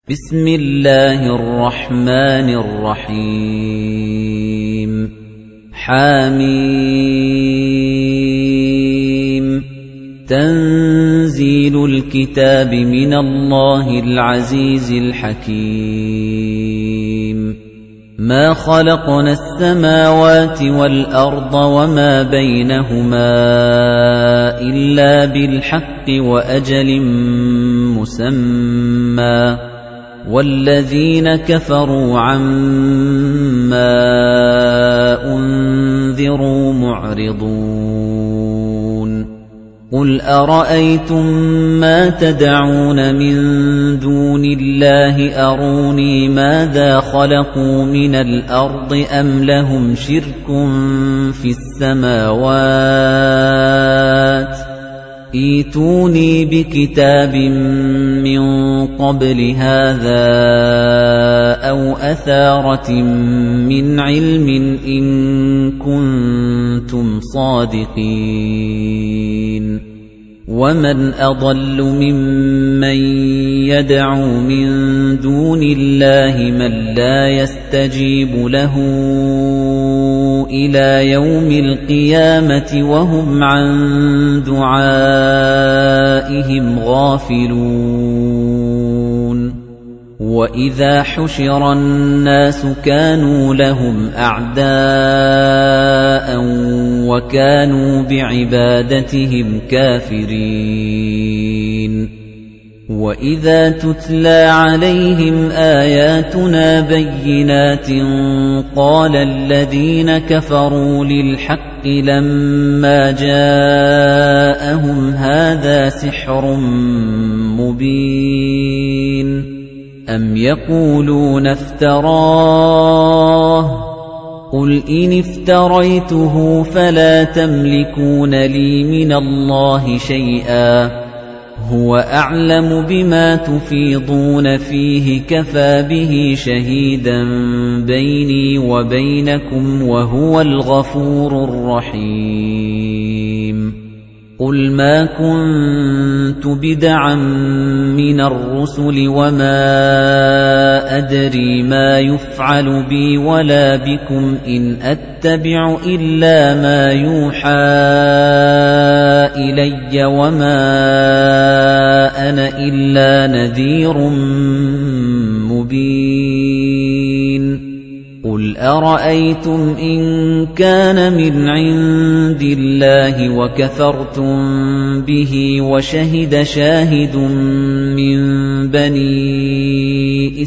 بسم الله الرحمن الرحيم حميم تنزيل الكتاب من الله العزيز الحكيم ما خلقنا السماوات والأرض وما بينهما إلا بالحق وأجل مسمى وَالَّذِينَ كَفَرُوا عَمَّا أُنذِرُوا مُعْرِضُونَ قُلْ أَرَأَيْتُم مَّا تَدْعُونَ مِن دُونِ اللَّهِ أَرُونِي مَاذَا خَلَقُوا مِنَ الْأَرْضِ أَمْ لَهُمْ شِرْكٌ فِي السَّمَاوَاتِ ائْتُونِي بِكِتَابٍ مِّن قَبْلِ هَٰذَا أَوْ أَثَارَةٍ مِّنْ عِلْمٍ إِن كُنتُمْ صَادِقِينَ وَمَنْ أَضَلُّ مِمَّن يَدْعُو مِن دُونِ اللَّهِ مَن لَّا يَسْتَجِيبُ لَهُ إِلَىٰ يَوْمِ الْقِيَامَةِ وَهُمْ عَن دُعَائِهِمْ غَافِلُونَ وَإِذَا حُشِرَ النَّاسُ كَانُوا لَهُمْ أَعْدَاءً وَكَانُوا بِعِبَادَتِهِمْ كَافِرِينَ وَإِذَا تُتْلَىٰ عَلَيْهِمْ آيَاتُنَا بَيِّنَاتٍ قَالَ الَّذِينَ كَفَرُوا لِلْحَقِّ لَمَّا جَاءَهُمْ هَٰذَا سِحْرٌ مُّبِينٌ أَمْ يَقُولُونَ افْتَرَاهُ قُلْ إِنِ افْتَرَيْتُهُ فَلَا تَمْلِكُونَ لِي مِنَ اللَّهِ شَيْئًا هُوَ أَعْلَمُ بِمَا تُفِيضُونَ فِيهِ كَفَى بِهِ شَهِيدًا بَيْنِي وَبَيْنَكُمْ وَهُوَ الْغَفُورُ الرَّحِيمُ قُلْ مَا كُنتُ بِدْعًا مِّنَ الرُّسُلِ وَمَا أَدْرِي مَا يُفْعَلُ بِي وَلَا بِكُمْ إِنْ أَتَّبِعُ إِلَّا مَا يُوحَىٰ إِلَيَّ وَمَا أَنَا إِلَّا نَذِيرٌ مُّبِينٌ قُلْ أَرَأَيْتُمْ إِن كَانَ مِنْ عِندِ اللَّهِ وَكَفَرْتُم بِهِ وَشَهِدَ شَاهِدٌ مِّن بَنِي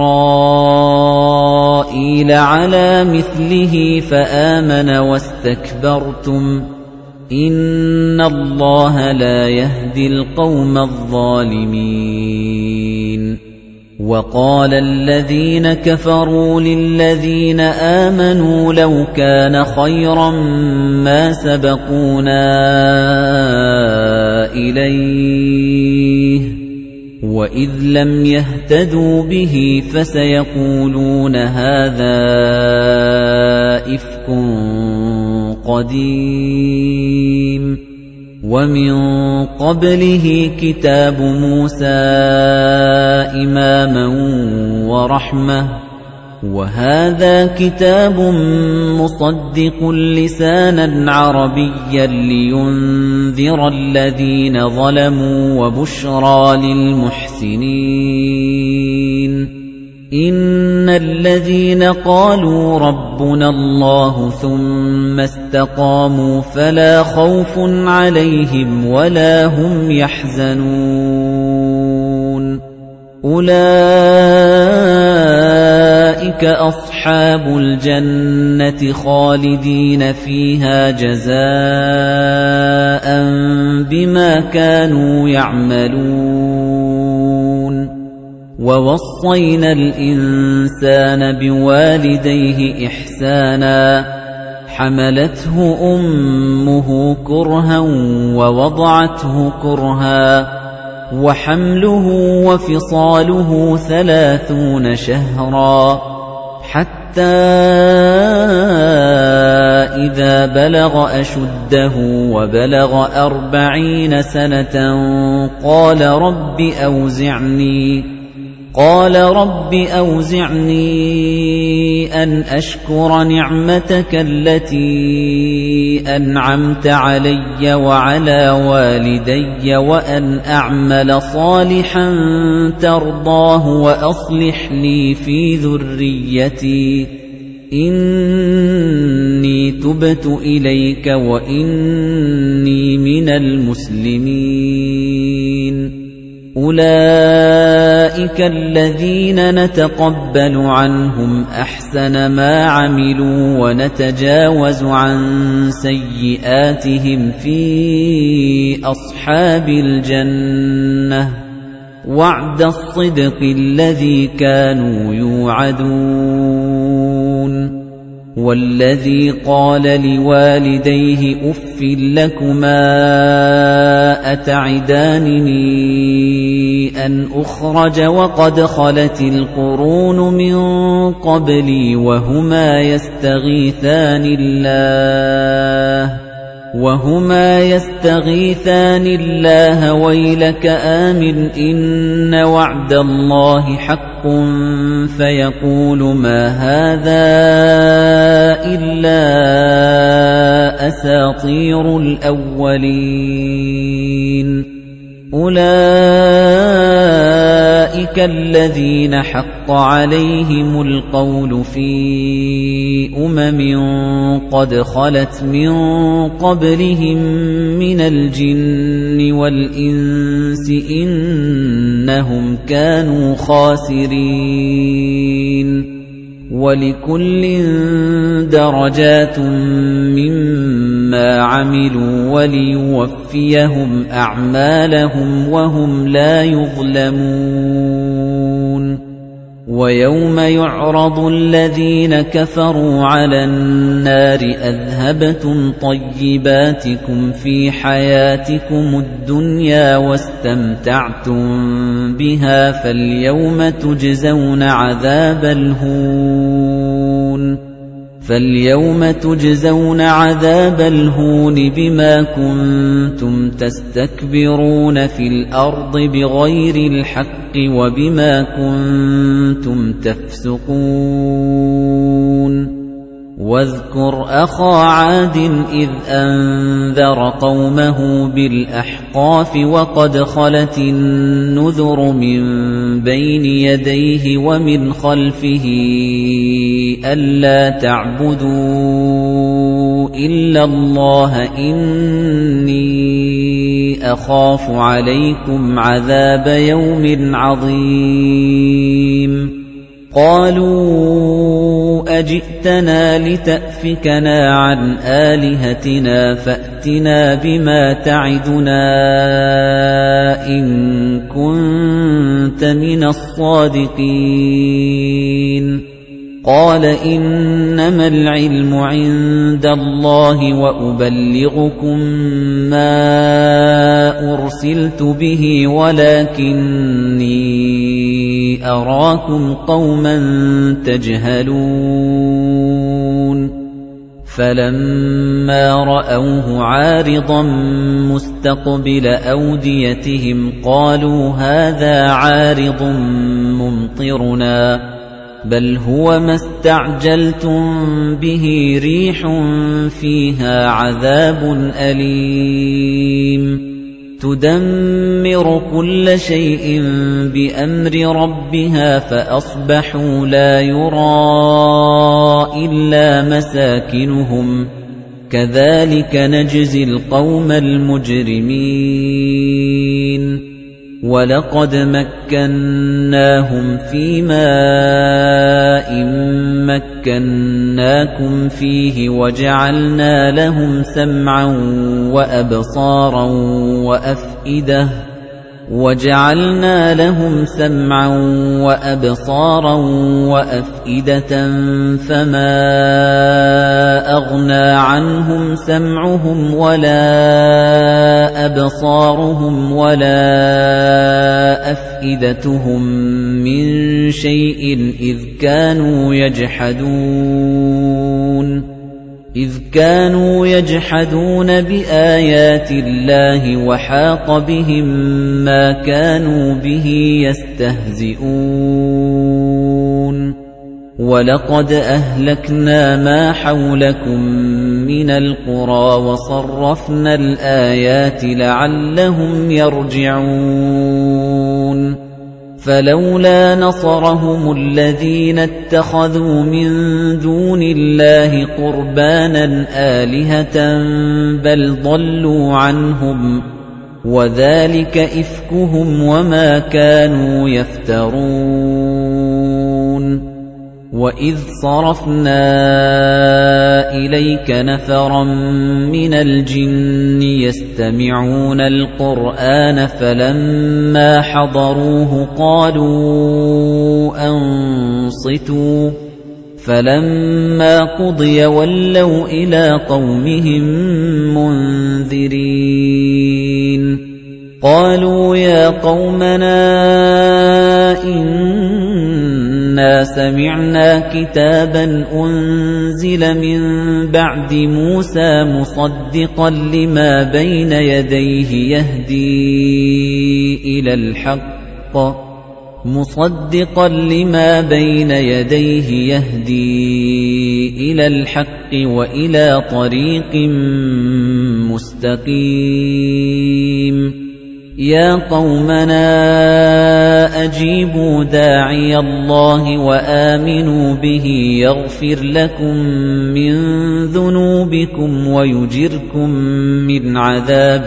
إِسْرَائِيلَ عَلَىٰ مِثْلِهِ فَآمَنَ وَاسْتَكْبَرْتُمْ إِنَّ اللَّهَ لَا يَهْدِي الْقَوْمَ الظَّالِمِينَ وَقَالَ الَّذِينَ كَفَرُوا لِلَّذِينَ آمَنُوا لَوْ كَانَ خَيْرًا مَّا سَبَقُونَا إِلَيْهِ وَإِذْ لَمْ يَهْتَدُوا بِهِ فَسَيَقُولُونَ هَٰذَا إِفْكٌ قَدِيمٌ وَمِن قَبْلِهِ كِتَابُ مُوسَىٰ إِمَامًا وَرَحْمَةً وَهَٰذَا كِتَابٌ مُّصَدِّقٌ لِّسَانًا عَرَبِيًّا لِّيُنذِرَ الَّذِينَ ظَلَمُوا وَبُشْرَىٰ لِلْمُحْسِنِينَ إِنَّ الَّذِينَ قَالُوا رَبُّنَا اللَّهُ ثُمَّ اسْتَقَامُوا فَلَا خَوْفٌ عَلَيْهِمْ وَلَا هُمْ يَحْزَنُونَ أُولَئِكَ أَصْحَابُ الْجَنَّةِ خَالِدِينَ فِيهَا جَزَاءً بِمَا كَانُوا يَعْمَلُونَ وَوَصَّيْنَا الْإِنسَانَ بِوَالِدَيْهِ إِحْسَانًا حَمَلَتْهُ أُمُّهُ كُرْهًا وَوَضَعَتْهُ كُرْهًا وَحَمْلُهُ وَفِصَالُهُ 30 شَهْرًا حَتَّى إِذَا بَلَغَ أَشُدَّهُ وَبَلَغَ 40 سَنَةً قَالَ رَبِّ أَوْزِعْنِي قَالَ رَبِّ أَوْزِعْنِي أَنْ أَشْكُرَ نِعْمَتَكَ الَّتِي أَنْعَمْتَ عَلَيَّ وَعَلَى وَالِدَيَّ وَأَنْ أَعْمَلَ صَالِحًا تَرْضَاهُ وَأَصْلِحْ لِي فِي ذُرِّيَّتِي إِنِّي تُبْتُ إِلَيْكَ وَإِنِّي مِنَ الْمُسْلِمِينَ أُولَئِكَ الَّذِينَ نَتَقَبَّلُ عَنْهُمْ أَحْسَنَ مَا عَمِلُوا وَنَتَجَاوَزُ عَن سَيِّئَاتِهِمْ فِي أَصْحَابِ الْجَنَّةِ وَعْدَ الصِّدْقِ الَّذِي كَانُوا يُوعَدُونَ وَالَّذِي قَالَ لِوَالِدَيْهِ أُفٍّ لَّكُمَا أَتَعِدَانِنِي أَنْ أُخْرَجَ وَقَدْ خَلَتِ الْقُرُونُ مِن قَبْلِي وَهُمَا يَسْتَغِيثَانِ اللَّهَ وَيْلَكَ آمِنْ إِنَّ وَعْدَ اللَّهِ حَقٌّ فَيَقُولُ مَا هَذَا إِلَّا أَسَاطِيرُ الْأَوَّلِينَ أُولَئِكَ الَّذِينَ حَقَّ عَلَيْهِمُ الْقَوْلُ فِي قَدْ خَلَتْ مِن قَبْلِهِم مِّنَ الْجِنِّ وَالْإِنسِ إِنَّهُمْ كَانُوا خَاسِرِينَ وَلِكُلٍّ دَرَجَاتٌ مِّمَّا عَمِلُوا وَلِيُوَفِّيَهُمْ أَعْمَالَهُمْ وَهُمْ لَا يُظْلَمُونَ وَيَوْمَ يُعْرَضُ الَّذِينَ كَفَرُوا عَلَى النَّارِ أَذْهَبْتُمْ طَيِّبَاتِكُمْ فِي حَيَاتِكُمُ الدُّنْيَا وَاسْتَمْتَعْتُم بِهَا فَالْيَوْمَ تُجْزَوْنَ عَذَابَ الْهُونِ بِمَا كُنتُمْ تَسْتَكْبِرُونَ فِي الْأَرْضِ بِغَيْرِ الْحَقِّ وَبِمَا كُنتُمْ تَفْسُقُونَ وَاذْكُرْ أَخَا عَادٍ إِذْ أَنذَرَ قَوْمَهُ بِالْأَحْقَافِ وَقَدْ خَلَتِ النُّذُرُ مِن بَيْنِ يَدَيْهِ وَمِنْ خَلْفِهِ أَلَّا تَعْبُدُوا إِلَّا اللَّهَ إِنِّي أَخَافُ عَلَيْكُمْ عَذَابَ يَوْمٍ عَظِيمٍ قَالُوا أَجِئْتَنَا لِتَأْفِكَنَا عَنْ آلِهَتِنَا فَأْتِنَا بِمَا تَعِدُنَا إِن كُنتَ مِنَ الصَّادِقِينَ قَالَ إِنَّمَا الْعِلْمُ عِندَ اللَّهِ وَأُبَلِّغُكُم مَّا أُرْسِلْتُ بِهِ وَلَكِنِّي أَرَاكُمْ قَوْمًا تَجْهَلُونَ فَلَمَّا رَأَوْهُ عَارِضًا مُسْتَقْبِلَ أَوْدِيَتِهِمْ قَالُوا هَٰذَا عَارِضٌ مُمْطِرُنَا بَلْ هُوَ مَا اسْتَعْجَلْتُم بِهِ رِيحٌ فِيهَا عَذَابٌ أَلِيمٌ تُدَمِّرُ كُلَّ شَيْءٍ بِأَمْرِ رَبِّهَا فَأَصْبَحُوا لَا يُرَىٰ إِلَّا مَسَاكِنُهُمْ كَذَلِكَ نَجْزِي الْقَوْمَ الْمُجْرِمِينَ وَلَقَدْ مَكَّنَّاهُمْ فِي مَاءٍ مَّكَّنَّاكُمْ فِيهِ وَجَعَلْنَا لَهُمْ سَمْعًا وَأَبْصَارًا وَأَفْئِدَةً فَمَا أَغْنَىٰ عَنْهُمْ سَمْعُهُمْ وَلَا أَبْصَارُهُمْ وَلَا أَفْئِدَتُهُم مِّن شَيْءٍ إِذْ كَانُوا يَجْحَدُونَ إِذْ كَانُوا يَجْحَدُونَ بِآيَاتِ اللَّهِ وَحَاقَ بِهِم مَّا كَانُوا بِهِ يَسْتَهْزِئُونَ وَلَقَدْ أَهْلَكْنَا مَا حَوْلَكُم مِّنَ الْقُرَىٰ وَصَرَّفْنَا الْآيَاتِ لَعَلَّهُمْ يَرْجِعُونَ فَلَوْلَا نَصَرَهُمُ الَّذِينَ اتَّخَذُوا مِن دُونِ اللَّهِ قُرْبَانًا آلِهَةً بَلْ ضَلُّوا عَنْهُمْ وَذَلِكَ إِفْكُهُمْ وَمَا كَانُوا يَفْتَرُونَ وَإِذْ صَرَفْنَا إِلَيْكَ نَفَرًا مِنَ الْجِنِّ يَسْتَمِعُونَ الْقُرْآنَ فَلَمَّا حَضَرُوهُ قَالُوا أَنصِتُوا فَلَمَّا قُضِيَ وَلَّوْا إِلَى قَوْمِهِم مُنذِرِينَ قَالُوا يَا قَوْمَنَا إِنَّا سَمِعْنَا كِتَابًا أُنزِلَ مِن بَعْدِ مُوسَى مُصَدِّقًا لِّمَا بَيْنَ يَدَيْهِ يَهْدِي إِلَى الْحَقِّ وَإِلَى طَرِيقٍ مُّسْتَقِيمٍ يَا قَوْمَنَا أَجِيبُوا دَاعِيَ اللَّهِ وَآمِنُوا بِهِ يَغْفِرْ لَكُم مِّن ذُنُوبِكُمْ وَيُجِرْكُم مِّنْ عَذَابٍ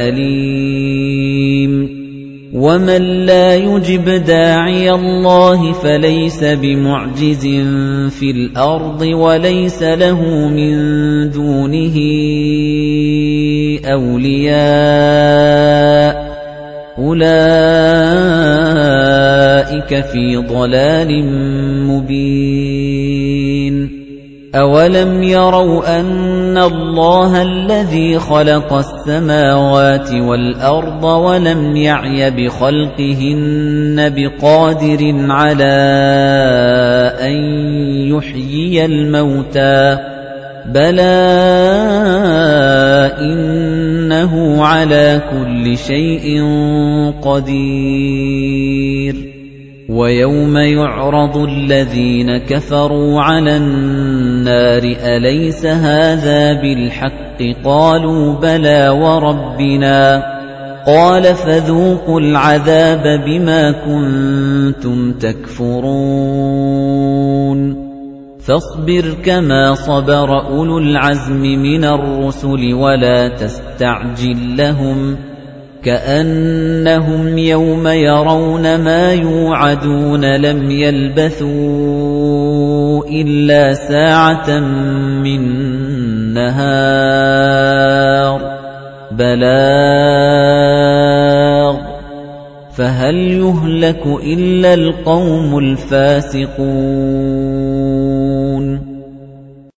أَلِيمٍ وَمَن لَّا يُجِبْ دَاعِيَ اللَّهِ فَلَيْسَ بِمُعْجِزٍ فِي الْأَرْضِ وَلَيْسَ لَهُ مِن دُونِهِ أَوْلِيَاءُ أُولَئِكَ فِي ضَلَالٍ مُّبِينٍ أَوَلَمْ يَرَوْا أَنَّ اللَّهَ الَّذِي خَلَقَ السَّمَاوَاتِ وَالْأَرْضَ وَلَمْ يَعْيَ بِخَلْقِهِنَّ بِقَادِرٍ عَلَىٰ أَن يُحْيِيَ الْمَوْتَىٰ بَلَىٰ إِنَّهُ عَلَىٰ كُلِّ شَيْءٍ قَدِيرٌ وَيَوْمَ يُعْرَضُ الَّذِينَ كَفَرُوا عَلَى النَّارِ أَلَيْسَ هَٰذَا بِالْحَقِّ قَالُوا بَلَىٰ وَرَبِّنَا قَالَ فَذُوقُوا الْعَذَابَ بِمَا كُنتُمْ تَكْفُرُونَ فاصبر كما صبر أولو العزم من الرسل ولا تستعجل لهم كأنهم يوم يرون ما يوعدون لم يلبثوا إلا ساعة من نهار بلاغ فهل يهلك إلا القوم الفاسقون